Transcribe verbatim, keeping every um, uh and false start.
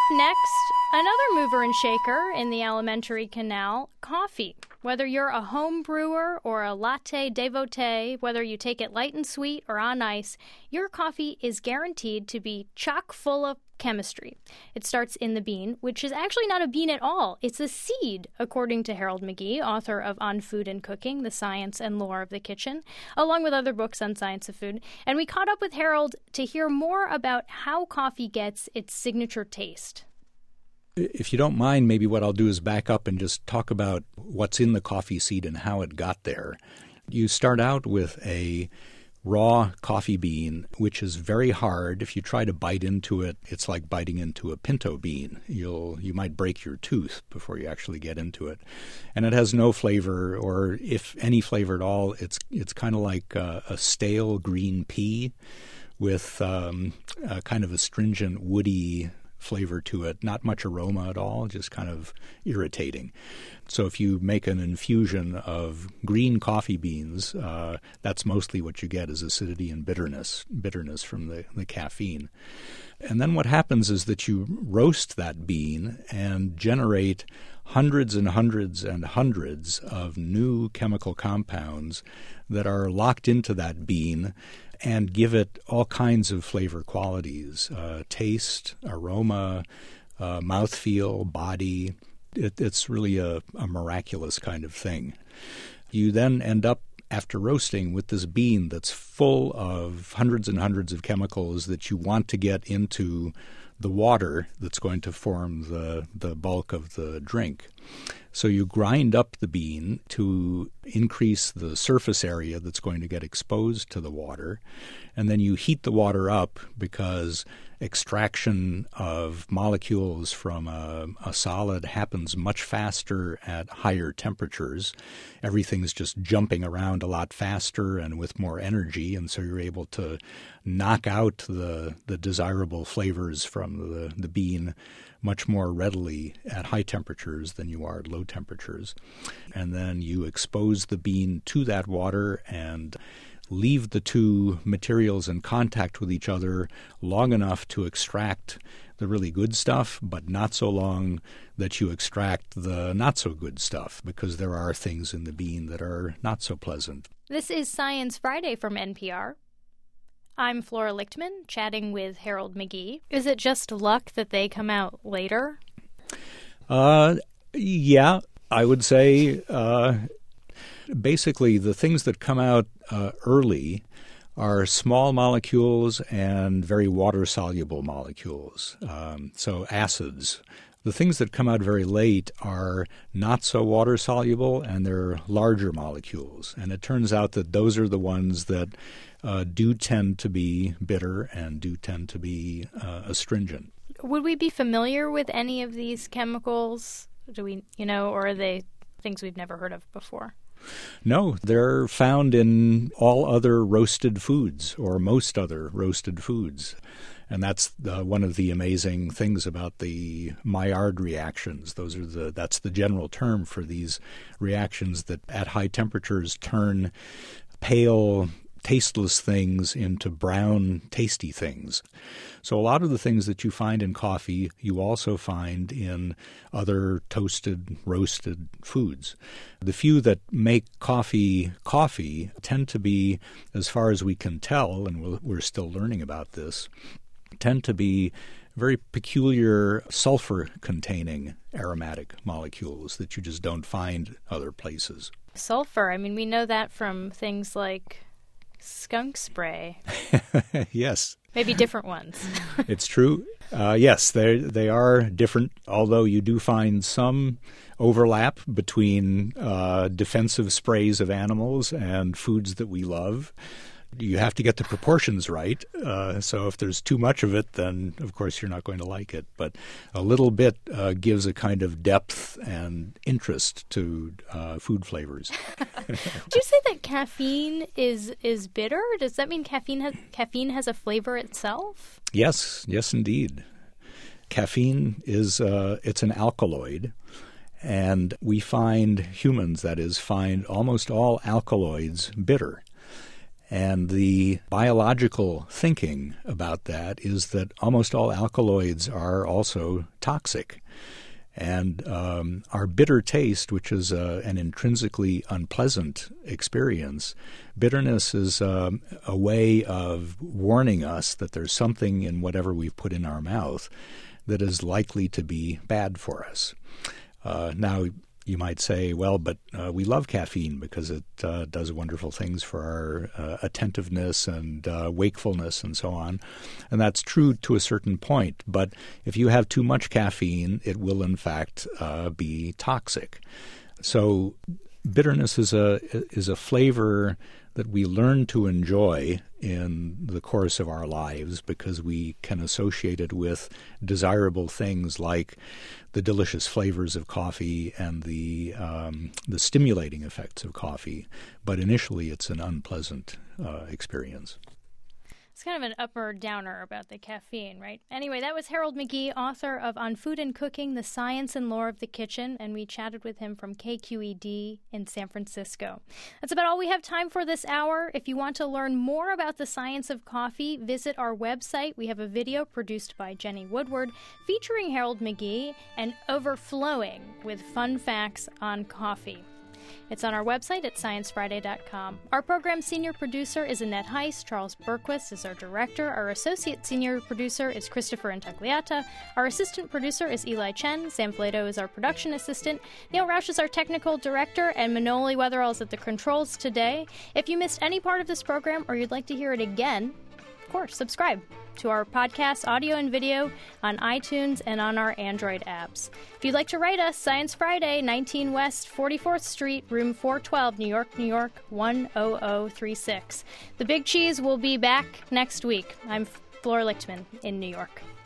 next, another mover and shaker in the alimentary canal, coffee. Whether you're a home brewer or a latte devotee, whether you take it light and sweet or on ice, your coffee is guaranteed to be chock full of chemistry. It starts in the bean, which is actually not a bean at all. It's a seed, according to Harold McGee, author of On Food and Cooking, The Science and Lore of the Kitchen, along with other books on science of food. And we caught up with Harold to hear more about how coffee gets its signature taste. If you don't mind, maybe what I'll do is back up and just talk about what's in the coffee seed and how it got there. You start out with a raw coffee bean, which is very hard. If you try to bite into it, it's like biting into a pinto bean. You'll you might break your tooth before you actually get into it. And it has no flavor, or if any flavor at all. It's it's kind of like a, a stale green pea with um, a kind of astringent, woody flavor to it, not much aroma at all, just kind of irritating. So if you make an infusion of green coffee beans, uh, that's mostly what you get is acidity and bitterness, bitterness from the, the caffeine. And then what happens is that you roast that bean and generate hundreds and hundreds and hundreds of new chemical compounds that are locked into that bean and give it all kinds of flavor qualities, uh, taste, aroma, uh, mouthfeel, body. It, it's really a, a miraculous kind of thing. You then end up, after roasting, with this bean that's full of hundreds and hundreds of chemicals that you want to get into the water that's going to form the, the bulk of the drink. So you grind up the bean to increase the surface area that's going to get exposed to the water, and then you heat the water up because extraction of molecules from a, a solid happens much faster at higher temperatures. Everything's just jumping around a lot faster and with more energy, and so you're able to knock out the, the desirable flavors from the, the bean much more readily at high temperatures than you are at low temperatures. And then you expose the bean to that water and leave the two materials in contact with each other long enough to extract the really good stuff, but not so long that you extract the not so good stuff, because there are things in the bean that are not so pleasant. This is Science Friday from N P R. I'm Flora Lichtman, chatting with Harold McGee. Is it just luck that they come out later? Uh, yeah, I would say uh, basically the things that come out uh, early are small molecules and very water-soluble molecules, um, so acids. The things that come out very late are not so water-soluble, and they're larger molecules. And it turns out that those are the ones that uh, do tend to be bitter and do tend to be uh, astringent. Would we be familiar with any of these chemicals? Do we, you know, or are they things we've never heard of before? No, they're found in all other roasted foods, or most other roasted foods. And that's uh, one of the amazing things about the Maillard reactions. Those are the that's the general term for these reactions that at high temperatures turn pale, tasteless things into brown, tasty things. So a lot of the things that you find in coffee, you also find in other toasted, roasted foods. The few that make coffee coffee tend to be, as far as we can tell, and we're still learning about this, tend to be very peculiar sulfur-containing aromatic molecules that you just don't find other places. Sulfur, I mean, we know that from things like skunk spray. Yes. Maybe different ones. It's true. Uh, yes, they they are different, although you do find some overlap between uh, defensive sprays of animals and foods that we love. You have to get the proportions right. Uh, so if there's too much of it, then, of course, you're not going to like it. But a little bit uh, gives a kind of depth and interest to uh, food flavors. Did you say that caffeine is is bitter? Does that mean caffeine has, caffeine has a flavor itself? Yes, yes, indeed. Caffeine is uh, it's an alkaloid. And we find, humans, that is, find almost all alkaloids bitter. And the biological thinking about that is that almost all alkaloids are also toxic. And um, our bitter taste, which is uh, an intrinsically unpleasant experience, bitterness is uh, a way of warning us that there's something in whatever we've put in our mouth that is likely to be bad for us. Uh, now, you might say, well, but uh, we love caffeine because it uh, does wonderful things for our uh, attentiveness and uh, wakefulness and so on. And that's true to a certain point. But if you have too much caffeine, it will, in fact, uh, be toxic. So bitterness is a is a flavor that we learn to enjoy in the course of our lives because we can associate it with desirable things like the delicious flavors of coffee and the um, the stimulating effects of coffee. But initially, it's an unpleasant uh, experience. It's kind of an upper downer about the caffeine, right? Anyway, that was Harold McGee, author of On Food and Cooking, The Science and Lore of the Kitchen, and we chatted with him from K Q E D in San Francisco. That's about all we have time for this hour. If you want to learn more about the science of coffee, visit our website. We have a video produced by Jenny Woodward featuring Harold McGee and overflowing with fun facts on coffee. It's on our website at science friday dot com. Our program senior producer is Annette Heiss. Charles Berquist is our director. Our associate senior producer is Christopher Intagliata. Our assistant producer is Eli Chen. Sam Flato is our production assistant. Neil Roush is our technical director, and Manoli Weatherall is at the controls today. If you missed any part of this program or you'd like to hear it again, of course, subscribe to our podcast, audio and video, on iTunes and on our Android apps. If you'd like to write us, Science Friday, nineteen West forty-fourth Street, room four twelve, New York, New York, one oh oh three six. The Big Cheese will be back next week. I'm Flora Lichtman in New York.